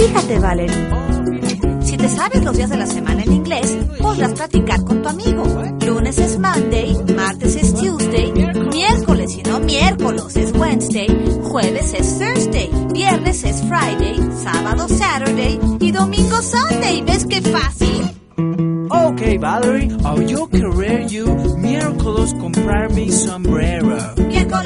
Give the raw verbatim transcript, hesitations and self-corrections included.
Fíjate, Valerie. Si te sabes los días de la semana en inglés, podrás practicar con tu amigo. Lunes es Monday, martes es Tuesday, miércoles y no miércoles es Wednesday, jueves es Thursday, viernes es Friday, sábado Saturday y domingo Sunday. ¿Ves qué fácil? Okay, Valerie, I'll yo querer you miércoles comprar mi sombrero. Miércoles